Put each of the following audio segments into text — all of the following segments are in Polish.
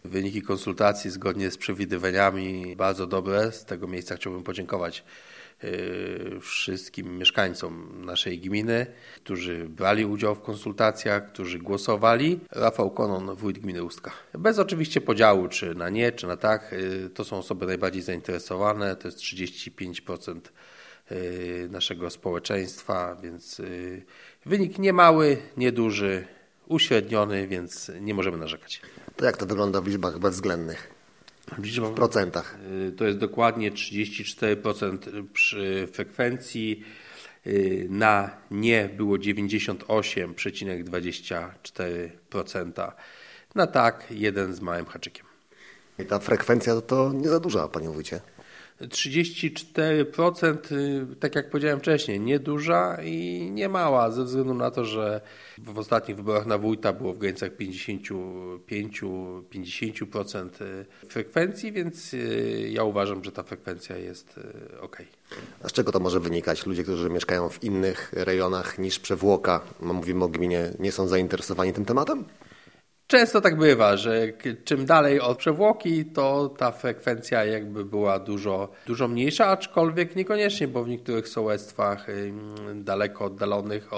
Wyniki konsultacji zgodnie z przewidywaniami bardzo dobre. Z tego miejsca chciałbym podziękować wszystkim mieszkańcom naszej gminy, którzy brali udział w konsultacjach, którzy głosowali. Rafał Konon, wójt gminy Ustka. Bez oczywiście podziału, czy na nie, czy na tak. To są osoby najbardziej zainteresowane. To jest 35% naszego społeczeństwa, więc wynik nie mały, nieduży, uśredniony, więc nie możemy narzekać. To jak to wygląda w liczbach bezwzględnych? W procentach? To jest dokładnie 34% przy frekwencji. Na nie było 98,24%. Na tak 1 z małym haczykiem. I ta frekwencja to nie za duża, panie wójcie. 34%, tak jak powiedziałem wcześniej, nieduża i nie mała, ze względu na to, że w ostatnich wyborach na wójta było w granicach 55-50% frekwencji, więc ja uważam, że ta frekwencja jest ok. A z czego to może wynikać? Ludzie, którzy mieszkają w innych rejonach niż Przewłoka, mówimy o gminie, nie są zainteresowani tym tematem? Często tak bywa, że czym dalej od Przewłoki, to ta frekwencja jakby była dużo mniejsza, aczkolwiek niekoniecznie, bo w niektórych sołectwach daleko oddalonych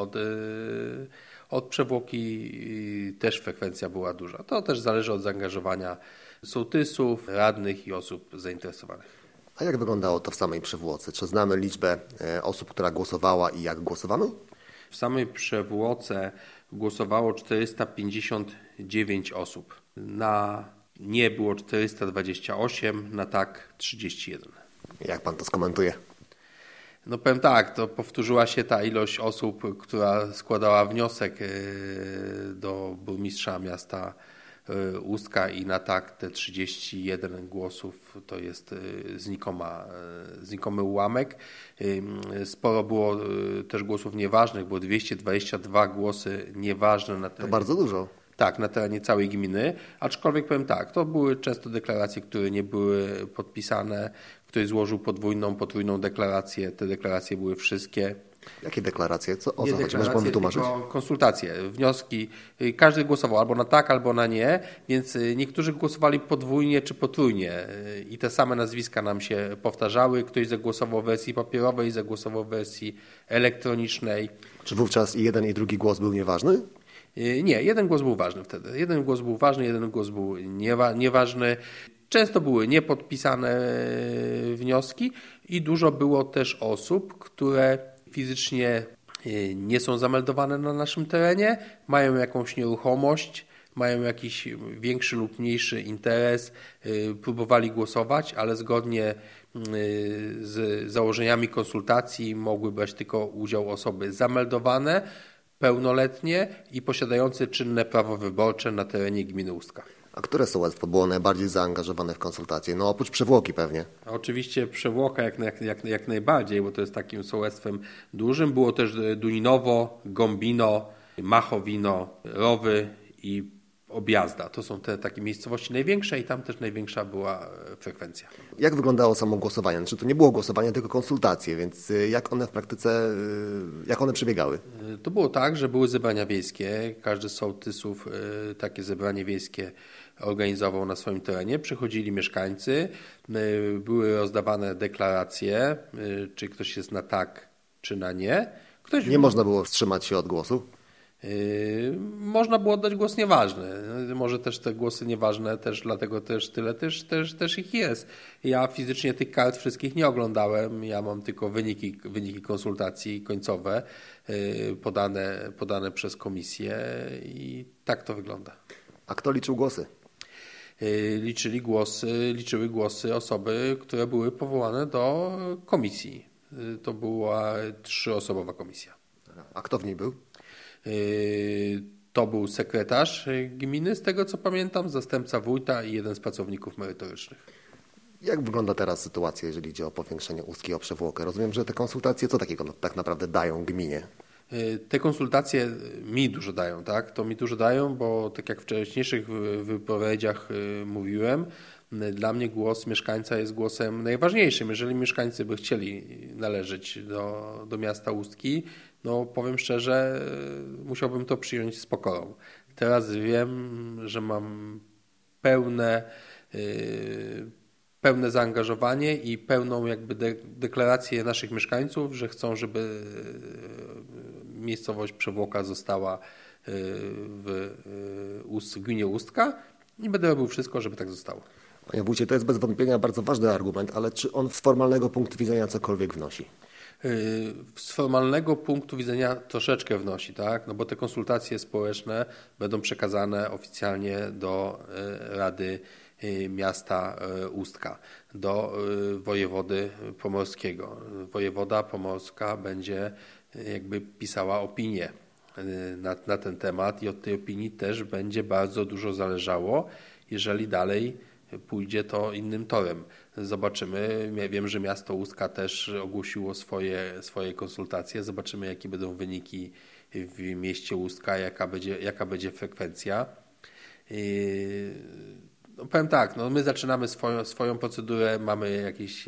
od Przewłoki też frekwencja była duża. To też zależy od zaangażowania sołtysów, radnych i osób zainteresowanych. A jak wyglądało to w samej Przewłoce? Czy znamy liczbę osób, która głosowała i jak głosowano? W samej Przewłoce głosowało 459 osób. Na nie było 428, na tak 31. Jak pan to skomentuje? No powiem tak, to powtórzyła się ta ilość osób, która składała wniosek do burmistrza miasta Ustka i na tak te 31 głosów to jest znikomy ułamek. Sporo było też głosów nieważnych, było 222 głosy nieważne na terenie. To bardzo dużo. Tak, na terenie całej gminy, aczkolwiek powiem tak, to były często deklaracje, które nie były podpisane, ktoś złożył podwójną, potrójną deklarację, te deklaracje były wszystkie. Jakie deklaracje? O Nie co chodzi? Może pan wytłumaczyć? Konsultacje, wnioski. Każdy głosował albo na tak, albo na nie, więc niektórzy głosowali podwójnie czy potrójnie i te same nazwiska nam się powtarzały. Ktoś zagłosował w wersji papierowej, zagłosował w wersji elektronicznej. Czy wówczas i jeden i drugi głos był nieważny? Nie, jeden głos był ważny wtedy. Jeden głos był ważny, jeden głos był nieważny. Często były niepodpisane wnioski i dużo było też osób, które fizycznie nie są zameldowane na naszym terenie, mają jakąś nieruchomość, mają jakiś większy lub mniejszy interes, próbowali głosować, ale zgodnie z założeniami konsultacji mogły brać tylko udział osoby zameldowane, pełnoletnie i posiadające czynne prawo wyborcze na terenie gminy Ustka. A które sołectwo było najbardziej zaangażowane w konsultacje? No oprócz Przewłoki pewnie. Oczywiście Przewłoka jak najbardziej, bo to jest takim sołectwem dużym. Było też Duninowo, Gombino, Machowino, Rowy i Objazda. To są te takie miejscowości największe i tam też największa była frekwencja. Jak wyglądało samo głosowanie? Znaczy to nie było głosowanie, tylko konsultacje, więc jak one w praktyce, jak one przebiegały? To było tak, że były zebrania wiejskie. Każdy z sołtysów takie zebranie wiejskie organizował na swoim terenie. Przychodzili mieszkańcy, były rozdawane deklaracje, czy ktoś jest na tak, czy na nie. Nie można było wstrzymać się od głosu? Można było oddać głos nieważny. Może też te głosy nieważne, też dlatego tyle ich jest. Ja fizycznie tych kart wszystkich nie oglądałem. Ja mam tylko wyniki konsultacji końcowe podane przez komisję i tak to wygląda. A kto liczył głosy? Liczyły głosy osoby, które były powołane do komisji. To była 3-osobowa komisja. A kto w niej był? To był sekretarz gminy, z tego co pamiętam, zastępca wójta i jeden z pracowników merytorycznych. Jak wygląda teraz sytuacja, jeżeli idzie o powiększenie Ustki o Przewłokę? Rozumiem, że te konsultacje co takiego tak naprawdę dają gminie? Te konsultacje mi dużo dają, tak? To mi dużo dają, bo tak jak w wcześniejszych wypowiedziach mówiłem, dla mnie głos mieszkańca jest głosem najważniejszym. Jeżeli mieszkańcy by chcieli należeć do miasta Ustki, no powiem szczerze, musiałbym to przyjąć z pokorą. Teraz wiem, że mam pełne zaangażowanie i pełną jakby deklarację naszych mieszkańców, że chcą, żeby miejscowość Przewłoka została w gminie Ustka i będę robił wszystko, żeby tak zostało. Panie wójcie, to jest bez wątpienia bardzo ważny argument, ale czy on z formalnego punktu widzenia cokolwiek wnosi? Z formalnego punktu widzenia troszeczkę wnosi, tak? No bo te konsultacje społeczne będą przekazane oficjalnie do Rady Miasta Ustka, do wojewody pomorskiego. Wojewoda pomorska będzie jakby pisała opinię na ten temat i od tej opinii też będzie bardzo dużo zależało, jeżeli dalej pójdzie to innym torem. Zobaczymy. Ja wiem, że miasto Ustka też ogłosiło swoje konsultacje. Zobaczymy, jakie będą wyniki w mieście Ustka, jaka będzie frekwencja. No, powiem tak, no my zaczynamy swoją procedurę, mamy jakiś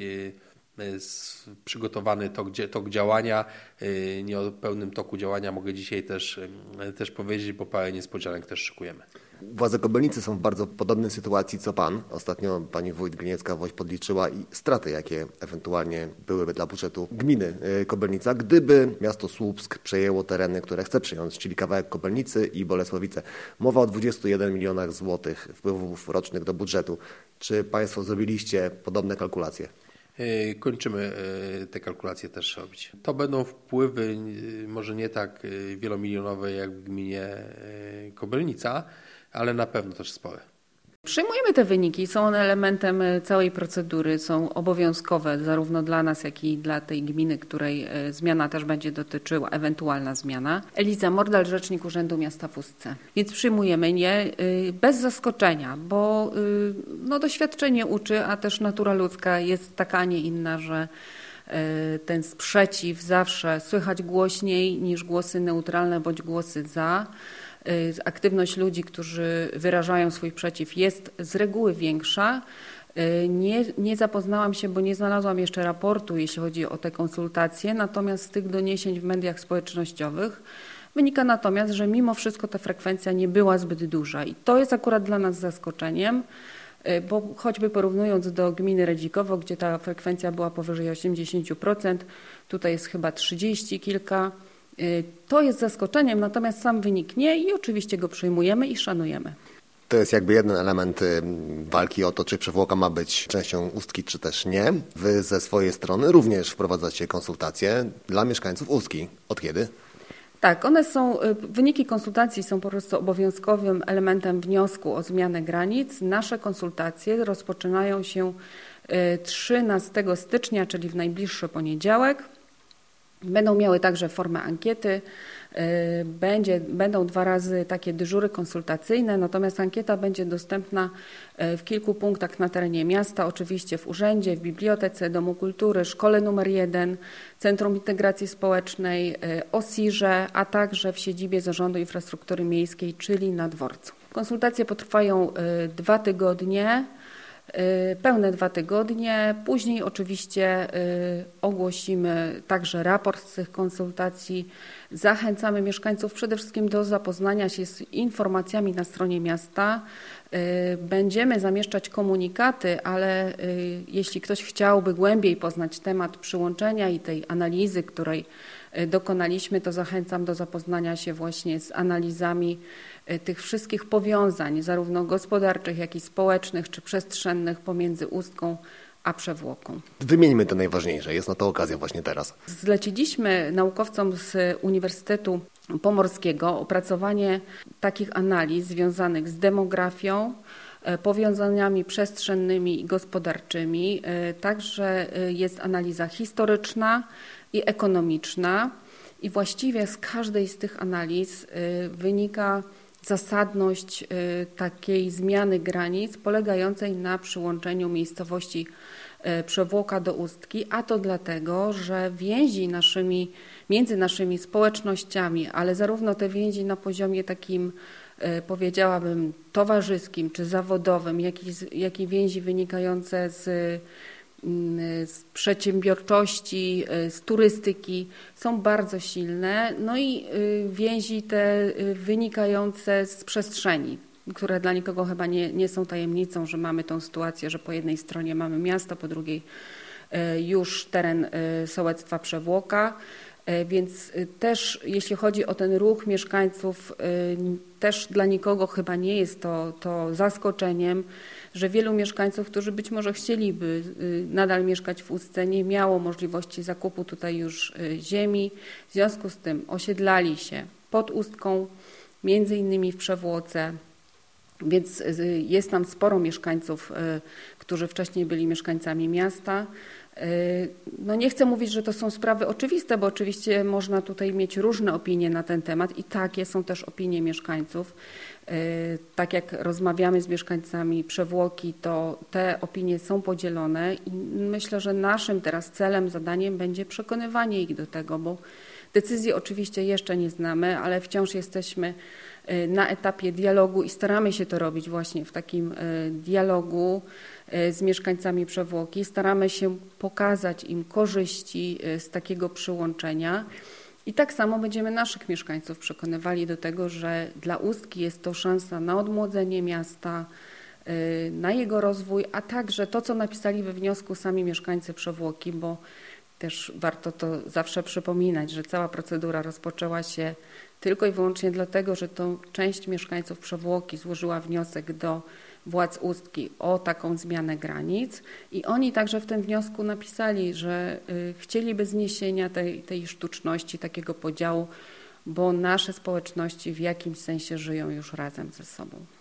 przygotowany tok działania. Nie o pełnym toku działania mogę dzisiaj też powiedzieć, bo parę niespodzianek też szykujemy. Władze Kobylnicy są w bardzo podobnej sytuacji co pan. Ostatnio pani wójt Gliniecka-Woś podliczyła i straty, jakie ewentualnie byłyby dla budżetu gminy Kobylnica, gdyby miasto Słupsk przejęło tereny, które chce przejąć, czyli kawałek Kobylnicy i Bolesławice. Mowa o 21 milionach złotych wpływów rocznych do budżetu. Czy państwo zrobiliście podobne kalkulacje? Kończymy te kalkulacje też robić. To będą wpływy może nie tak wielomilionowe jak w gminie Kobylnica, ale na pewno też spore. Przyjmujemy te wyniki, są one elementem całej procedury, są obowiązkowe zarówno dla nas, jak i dla tej gminy, której zmiana też będzie dotyczyła, ewentualna zmiana. Eliza Mordal, rzecznik Urzędu Miasta w Ustce. Więc przyjmujemy je bez zaskoczenia, bo doświadczenie uczy, a też natura ludzka jest taka, a nie inna, że ten sprzeciw zawsze słychać głośniej niż głosy neutralne bądź głosy za. Aktywność ludzi, którzy wyrażają swój przeciw, jest z reguły większa. Nie zapoznałam się, bo nie znalazłam jeszcze raportu, jeśli chodzi o te konsultacje, natomiast z tych doniesień w mediach społecznościowych wynika natomiast, że mimo wszystko ta frekwencja nie była zbyt duża i to jest akurat dla nas zaskoczeniem, bo choćby porównując do gminy Redzikowo, gdzie ta frekwencja była powyżej 80%, tutaj jest chyba 30 kilka. To jest zaskoczeniem, natomiast sam wynik nie i oczywiście go przyjmujemy i szanujemy. To jest jakby jeden element walki o to, czy Przewłoka ma być częścią Ustki, czy też nie. Wy ze swojej strony również wprowadzacie konsultacje dla mieszkańców Ustki. Od kiedy? Tak, wyniki konsultacji są po prostu obowiązkowym elementem wniosku o zmianę granic. Nasze konsultacje rozpoczynają się 13 stycznia, czyli w najbliższy poniedziałek. Będą miały także formę ankiety, będą 2 razy takie dyżury konsultacyjne, natomiast ankieta będzie dostępna w kilku punktach na terenie miasta, oczywiście w urzędzie, w bibliotece, Domu Kultury, Szkole nr 1, Centrum Integracji Społecznej, OSIR-ze, a także w siedzibie Zarządu Infrastruktury Miejskiej, czyli na dworcu. Konsultacje potrwają 2 tygodnie. Pełne 2 tygodnie. Później oczywiście ogłosimy także raport z tych konsultacji. Zachęcamy mieszkańców przede wszystkim do zapoznania się z informacjami na stronie miasta. Będziemy zamieszczać komunikaty, ale jeśli ktoś chciałby głębiej poznać temat przyłączenia i tej analizy, której dokonaliśmy, to zachęcam do zapoznania się właśnie z analizami tych wszystkich powiązań, zarówno gospodarczych, jak i społecznych czy przestrzennych pomiędzy Ustką a Przewłoką. Wymieńmy te najważniejsze, jest na to okazja właśnie teraz. Zleciliśmy naukowcom z Uniwersytetu Pomorskiego opracowanie takich analiz związanych z demografią, powiązaniami przestrzennymi i gospodarczymi. Także jest analiza historyczna i ekonomiczna i właściwie z każdej z tych analiz wynika zasadność takiej zmiany granic polegającej na przyłączeniu miejscowości Przewłoka do Ustki, a to dlatego, że więzi między naszymi społecznościami, ale zarówno te więzi na poziomie takim, powiedziałabym, towarzyskim czy zawodowym, jak i więzi wynikające z przedsiębiorczości, z turystyki są bardzo silne, no i więzi te wynikające z przestrzeni. które dla nikogo chyba nie są tajemnicą, że mamy tą sytuację, że po jednej stronie mamy miasto, po drugiej już teren sołectwa Przewłoka. Więc też jeśli chodzi o ten ruch mieszkańców, też dla nikogo chyba nie jest to zaskoczeniem, że wielu mieszkańców, którzy być może chcieliby nadal mieszkać w Ustce, nie miało możliwości zakupu tutaj już ziemi. W związku z tym osiedlali się pod Ustką, między innymi w Przewłoce, więc jest tam sporo mieszkańców, którzy wcześniej byli mieszkańcami miasta. No nie chcę mówić, że to są sprawy oczywiste, bo oczywiście można tutaj mieć różne opinie na ten temat i takie są też opinie mieszkańców. Tak jak rozmawiamy z mieszkańcami Przewłoki, to te opinie są podzielone i myślę, że naszym teraz celem, zadaniem będzie przekonywanie ich do tego, bo decyzji oczywiście jeszcze nie znamy, ale wciąż jesteśmy na etapie dialogu i staramy się to robić właśnie w takim dialogu z mieszkańcami Przewłoki. Staramy się pokazać im korzyści z takiego przyłączenia i tak samo będziemy naszych mieszkańców przekonywali do tego, że dla Ustki jest to szansa na odmłodzenie miasta, na jego rozwój, a także to, co napisali we wniosku sami mieszkańcy Przewłoki, bo też warto to zawsze przypominać, że cała procedura rozpoczęła się tylko i wyłącznie dlatego, że to część mieszkańców Przewłoki złożyła wniosek do władz Ustki o taką zmianę granic i oni także w tym wniosku napisali, że chcieliby zniesienia tej sztuczności, takiego podziału, bo nasze społeczności w jakimś sensie żyją już razem ze sobą.